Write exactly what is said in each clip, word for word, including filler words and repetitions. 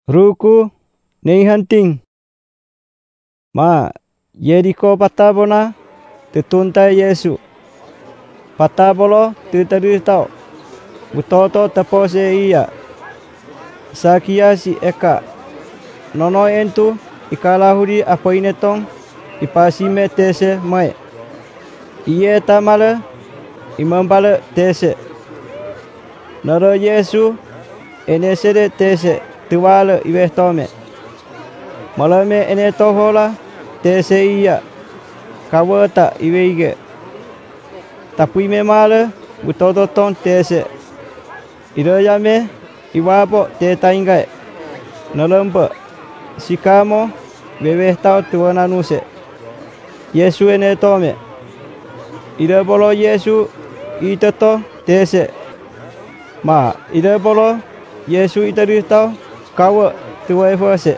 Ruku nei hunting. Ma Yeriko patabona tetuntai Yesu. Patabolo tutaritau. Butoto tapose iya. Sakiasi eka. Nono entu ikalahuri apoinetong ipasime tese mai. Iye tamale imambale tese. Noro Yesu enesere tese tuwale iwestome. Malame ene tohola tese iya. Kawata iweige. Tapui me male butototon tese. Iroyame iwapo te taingai. Nolompo sikamo wewestau tuwananuse. Yesu ene tome. Irebolo Yesu itoto tese. Ma irebolo Yesu itaritau kawa tuwa efose.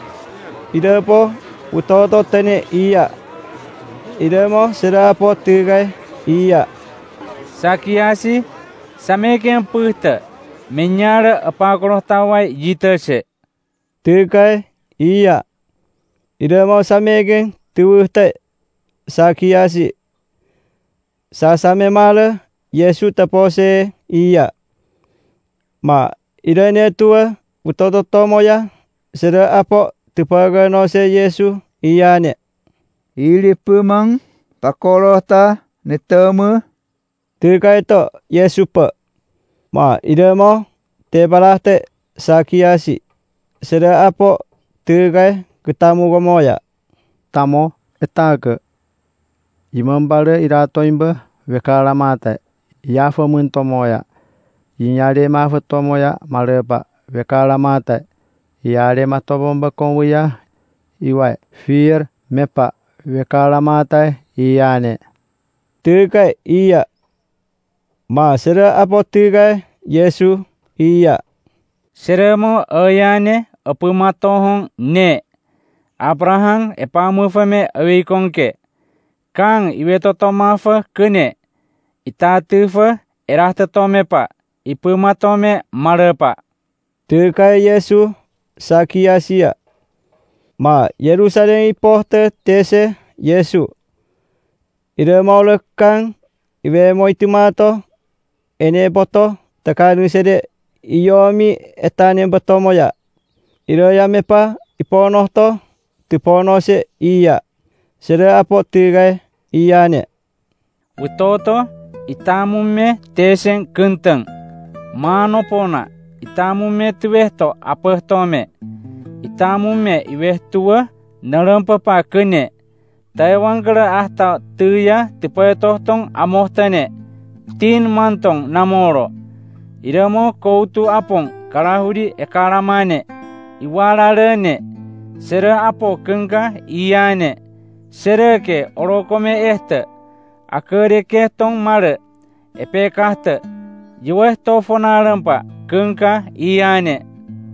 Irepo utoto tene iya. Iremo serapo tigai iya. Sakiasi sameken puhta menyara apakoroh tawai jitase. Tigai iya. Iremo sameken tuwuhta sakiasi. Sasame male Yesu tapose iya. Ma irene tua utoto tomoya sera apo tupaga se Yesu iyane. Ili pemang pakoroh ta netemu. Tigai to Yesu pa. Ma iremo te balate sakiasi. Sera apo tigai ketamu gomoya. Tamo etaga. Imambale iratoimba vekalamate. Yafa muntomoya. Inyare mafa tomoya maleba vekalamate. Iare matobomba konguya. Iwai fir mepa vekalamate iyane. Tigai iya. Ma sera apo tigai Yesu iya. Seremo ayane apumatohong ne. Abraham epamufame awikongke. Kang iwetoto mafa kene. Itatufa erahtatomepa. Ipumatome marepa. Tigai Yesu sakiasia. Ma Yerusalem ipohte tese Yesu. Ire maulekang iwe moitimato ene boto takanu sede iyomi etane botomoya. Ire yamepa iponohto tiponose iya. Sere apo tigai iyane. Utoto itamume tesen kenteng. Manopona itamume tuwehto apehtome. Itamume iwehtua nalampapa kene. Taiwangkara ahta tuya tipetohtong amohtane. Tin mantong namoro. Iramo koutu apong kalahuri ekaramane. Iwalarene. Sera apo kengka iyane. Sereke orokome ehte. Akereke tong mare. Epekahte. Yuwehto fonarampa kengka iyane.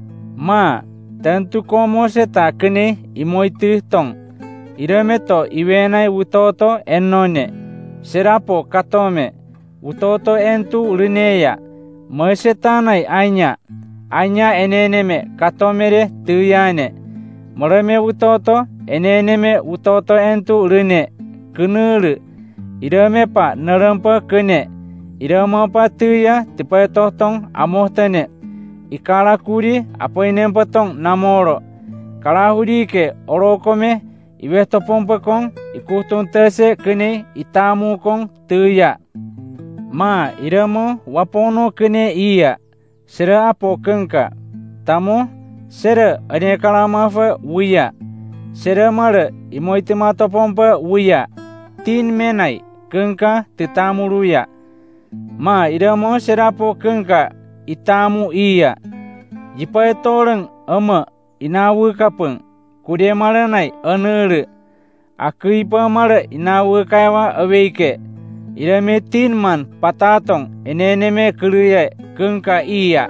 Ma tentu komo seta kene imoitu tong. Iremeto iwenai utoto ennone. Serapo katome. Utoto entu lineya. Mesetanai anya. Anya eneneme katomere tuyane. Mereme utoto eneneme utoto entu line. Kenuru. Iremepa nerempa kene. Iremapa tuya tipetohtong amohtane. Ikalakuri apoinempatong namoro. Kalahuri ke orokome. Iwesto pompakong ikutong tese kene itamu kong tuya. Ma iramo wapono kene iya. Sera apo kengka. Tamo sera ane kalamafa wuya. Sera mara imoitimato pompa wuya. Tin menai kengka titamu ruya. Ma iramo sera apo kengka itamu iya. Jipai toreng ama inawu kapeng. Kude maranai anere. Aku ipa mara inawu kaiwa aweke. Irame tin man patatong eneneme keluya kengka iya.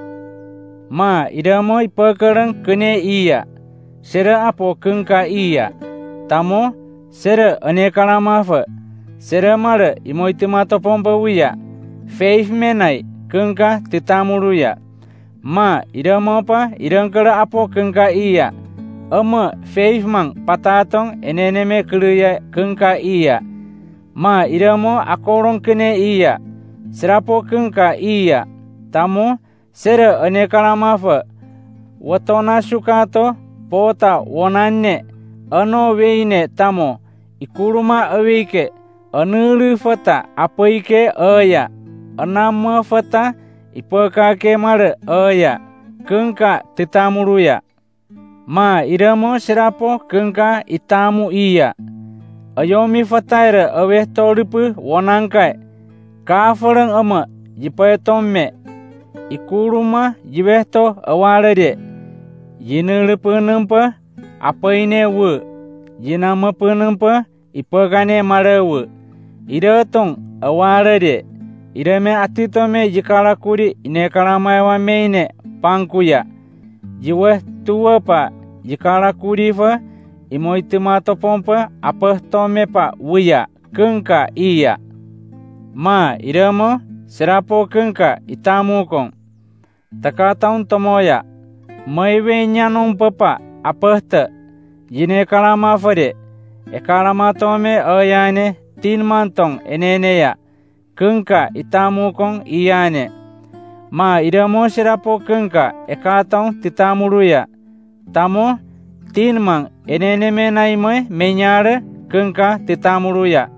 Ma iramo ipakarang kene iya. Sera apo kengka iya. Tamo sera anekalamafa. Sera mara imoitimato pompa wuya. Faith menai kengka titamuruya. Ma ida mo pa idang kala apo kengka iya. Ama faith mang patatong eneneme keluya kengka iya. Ma ida mo akorong kene iya. Serapo kengka iya. Tamu sera ane kalama fa. Watona sukato pota wonanne. Ano weine tamo. Ikuruma awike. Anulu fata apoike aya. Anama fata ipakake mare aya. Kengka tetamuruya. Ma idamo serapo kengka itamu iya. Ayomi fataira aweh tolipu wanangkai. Kafarang ama jipayatomme. Ikuruma jibehto awalade. Jinele penempa apa ine wu. Jinama penempa ipakane mare wu. Ida tong awalade. Ida me atitome jikala kuri ine kalamaiwa meine pangkuya. Jiweh tua pa jikala kuri fa imoitimato pompa apa tome pa wuya kengka iya. Ma idamo serapo kengka itamu kong. Taka taun tomoya. Maiwe nyanong papa apa te. Jine kalama fade. E kalama tome ayane tin mantong enene ya. Kengka itamu kong iyane. Ma idamo serapo kengka e katong titamuruya. Tamo tin mang enene menai me menyare kengka titamuruya.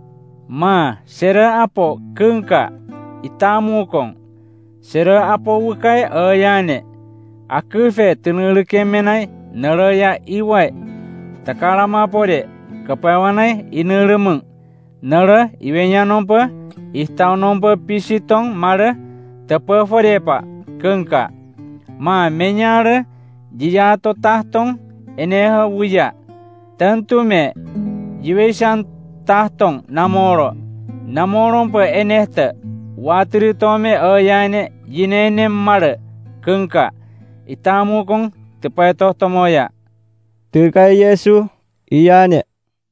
Ma sera apo kengka itamu kong. Sera apo wukai ayane. Aku fe tenuluke menai neraya iwai. Takalama pode kepawanai inelemeng. Nera iwenya nompa ihtau nompa pisitong mare tepa fode pa kengka. Ma menyare jijato tahtong eneha wuya. Tentu me jiwesan tahtong namoro. Namoro pa enehte. Watri tome ayane jinene mare kengka. Itamu kong tepaito tomoya. Tukai Yesu iyane.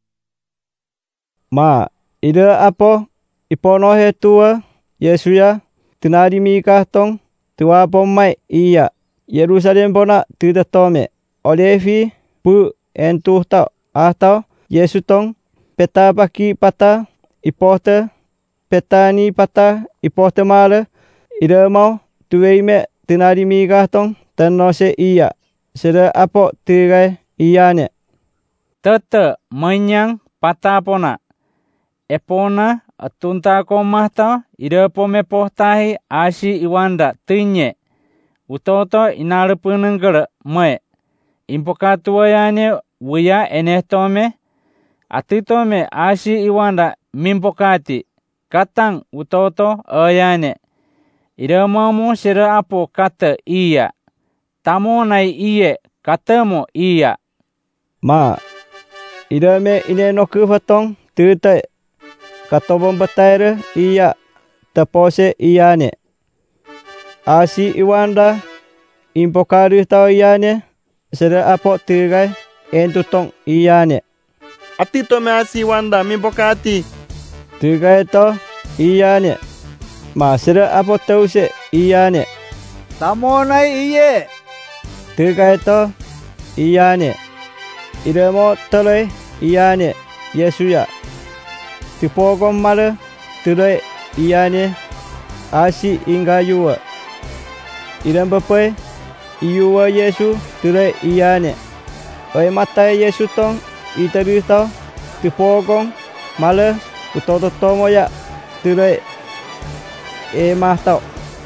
Ma ida apo iponohe tua Yesu ya tenari mikah tong tua pomai iya. Yerusalem pona tuda tome. Olevi pu entuh tau atau Yesu tong peta paki pata ipote petani pata ipote male ida mau tuweime tenari mikah tong tenose iya. Sera apo tukai iyane. Tete menyang patapona. Epona atunta komahta ida pome pohtahi asi iwanda tinye. Utoto inale penenggere me. Impokatuayane wuya enehtome. Atitome asi iwanda mimpokati. Katang utoto ayane. Ida mamu sera apo kata iya. Tamo nai iye katamo iya. Ma ida me inenoku fatong tutai. Katobon bataire iya tepose iyane. Asi iwanda impokari tau iyane sera apo tigai entutong iyane. Atito me asi iwanda mimpokati. Tigai to iyane. Ma sera apo tause iyane. Tamo nai iye. Tigai to iyane. Idemo toloi iyane Yesu ya. Tipogom male tuloi iyane asi inga yuwa. Idam bapai iyuwa Yesu tuloi iyane. Oi matai Yesu tong itari tau tipogom male utoto tomo ya tuloi e mahtau.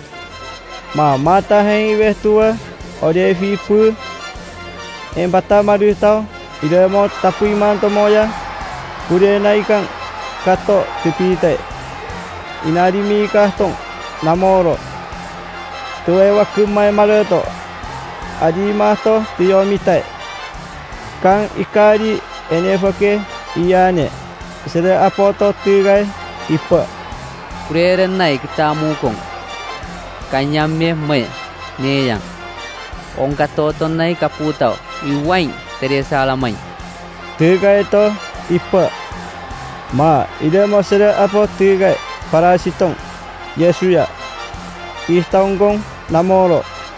Ma mata heng iweh tua ode fipu embata madu tau idemo tapu iman tomo ya kude naikang kato tepitai. Inari mikah tong namoro. Tuwe wakumai maleto. Adi mahto tiyo mitai. Kang ikari enefake iyane. Sera apoto tigai ipa. Kureren nai kitamu kong. Kanyame me neyang. Ong katoton nai kaputau. Iwain teresa alamai. Tigai to ipa. Ma ida mo sera apo tigai parasitong Yesu ya. Istaunggong namoro.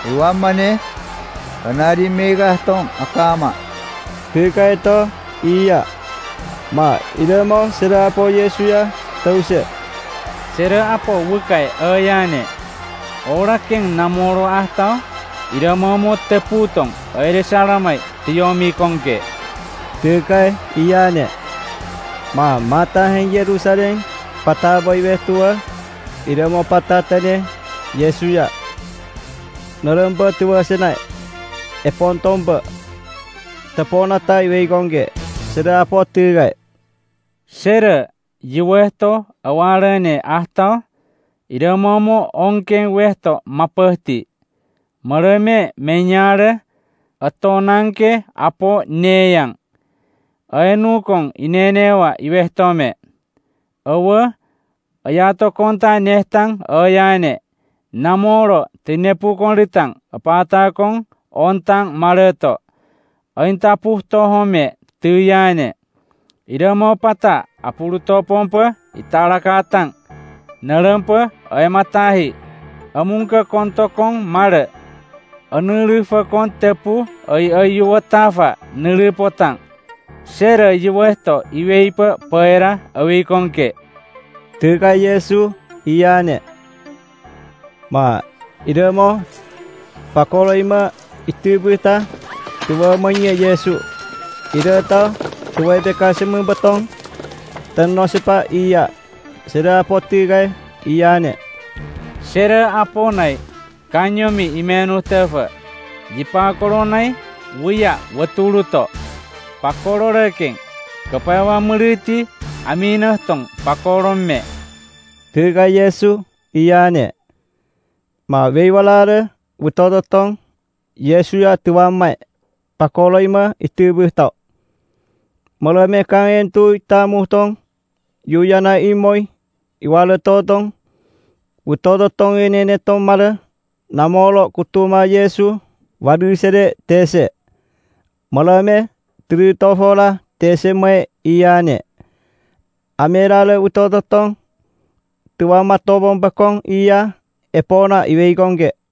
Iwamane, kanari megah tong akama. Tukai to iya. Ma idemo sera apo Yesu ya tause. Sera apo wukai ayane. Ora keng namoro ahta idemo mo teputong aire saramai tiomi kongke. Tukai iya ne. Ma mata heng Yerusalem pata boy tua. Idemo pata tane Yesu ya. Naramba tua senai. Epon tomba. Tapona tai wei kongke. Sera apo tukai. Sera jiwehto awarane ahta idemo ongkeng wehto mapehti. Mereme menyare atonangke apo neyang. Aenukong inenewa iwehtome. Awa ayato konta nehtang ayane. Namoro tinepu konritang apatakong ontang mareto. Aintapuh tohome tuyane. Idemo pata apuluto pompa italakatang. Nalempa ay matahi. Amungka kontokong mare. Anurifa kontepu ay ayuwatafa nuripotang. Sera iwehto iweipa paera awikongke. Tukai Yesu iyane. Ma idemo pakolo ima itubuta tuwa manya Yesu. Ida ta tuwa beka semu betong. Tenno sepa iya. Sera poti kai iyane. Sera aponai kanyomi imenu tefa. Jipa koronai wuya watuluto. Pakoro reking kepawa meriti aminah tong pakoromme. Tukai Yesu iyane. Ma weiwalare wutototong Yesu ya tuwamai. Pakolo ima itubuh tau. Malame kangen tu tamu tong. Yuyana imoy. Iwala totong. Wutototong inene tong mara. Namolo kutuma Yesu. Wadu sede tese. Malame tiri tofola tese mai iyane. Amerale wutototong. Tuwama tobong bakong iya. Epona iwei kongke.